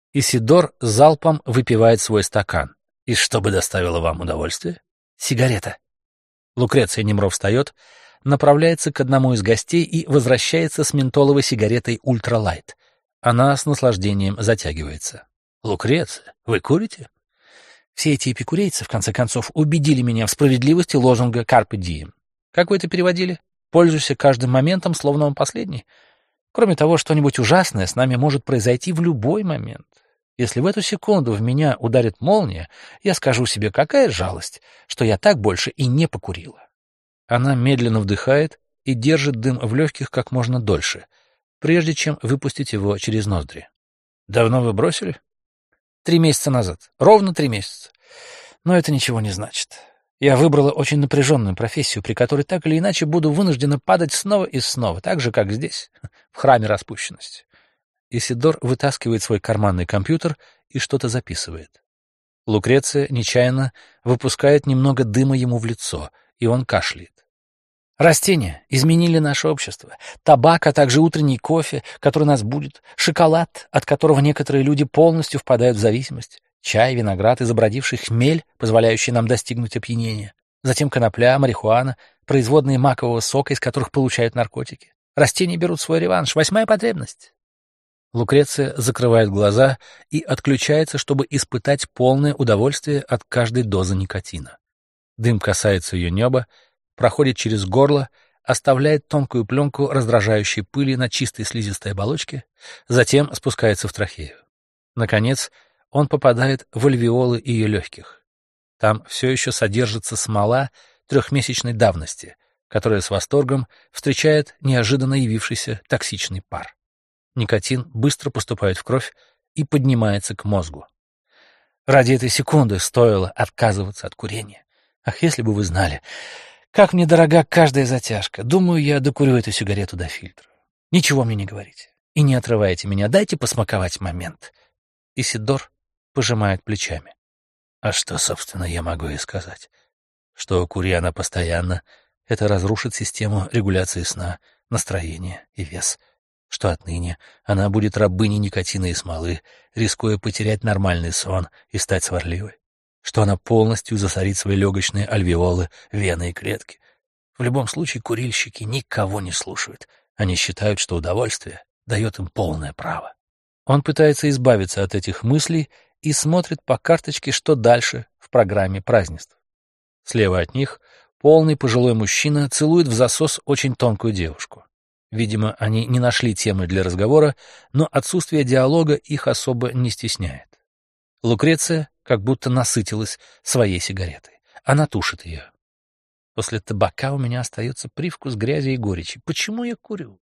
Исидор залпом выпивает свой стакан. И что бы доставило вам удовольствие? Сигарета. Лукреция Немро встает, направляется к одному из гостей и возвращается с ментоловой сигаретой «Ультралайт». Она с наслаждением затягивается. «Лукреция, вы курите?» Все эти эпикурейцы, в конце концов, убедили меня в справедливости лозунга «Carpe diem». Как вы это переводили? «Пользуйся каждым моментом, словно он последний». Кроме того, что-нибудь ужасное с нами может произойти в любой момент. Если в эту секунду в меня ударит молния, я скажу себе, какая жалость, что я так больше и не покурила. Она медленно вдыхает и держит дым в легких как можно дольше, прежде чем выпустить его через ноздри. Давно вы бросили? 3 месяца назад. Ровно 3 месяца. Но это ничего не значит. Я выбрала очень напряженную профессию, при которой так или иначе буду вынуждена падать снова и снова, так же, как здесь, в храме распущенности. Исидор вытаскивает свой карманный компьютер и что-то записывает. Лукреция нечаянно выпускает немного дыма ему в лицо, и он кашляет. Растения изменили наше общество. Табак, а также утренний кофе, который нас будет, шоколад, от которого некоторые люди полностью впадают в зависимость, чай, виноград и забродивший хмель, позволяющий нам достигнуть опьянения, затем конопля, марихуана, производные макового сока, из которых получают наркотики. Растения берут свой реванш. 8-я потребность. Лукреция закрывает глаза и отключается, чтобы испытать полное удовольствие от каждой дозы никотина. Дым касается ее неба, проходит через горло, оставляет тонкую пленку раздражающей пыли на чистой слизистой оболочке, затем спускается в трахею. Наконец, он попадает в альвеолы ее легких. Там все еще содержится смола 3-месячной давности, которая с восторгом встречает неожиданно явившийся токсичный пар. Никотин быстро поступает в кровь и поднимается к мозгу. Ради этой секунды стоило отказываться от курения. Ах, если бы вы знали, как мне дорога каждая затяжка. Думаю, я докурю эту сигарету до фильтра. Ничего мне не говорите. И не отрывайте меня, дайте посмаковать момент. Исидор пожимает плечами. А что, собственно, я могу ей сказать? Что, кури она постоянно, это разрушит систему регуляции сна, настроения и вес. Что отныне она будет рабыней никотина и смолы, рискуя потерять нормальный сон и стать сварливой. Что она полностью засорит свои легочные альвеолы, вены и клетки. В любом случае курильщики никого не слушают. Они считают, что удовольствие дает им полное право. Он пытается избавиться от этих мыслей и смотрит по карточке, что дальше в программе празднеств. Слева от них полный пожилой мужчина целует в засос очень тонкую девушку. Видимо, они не нашли темы для разговора, но отсутствие диалога их особо не стесняет. Лукреция как будто насытилась своей сигаретой. Она тушит ее. После табака у меня остается привкус грязи и горечи. Почему я курю?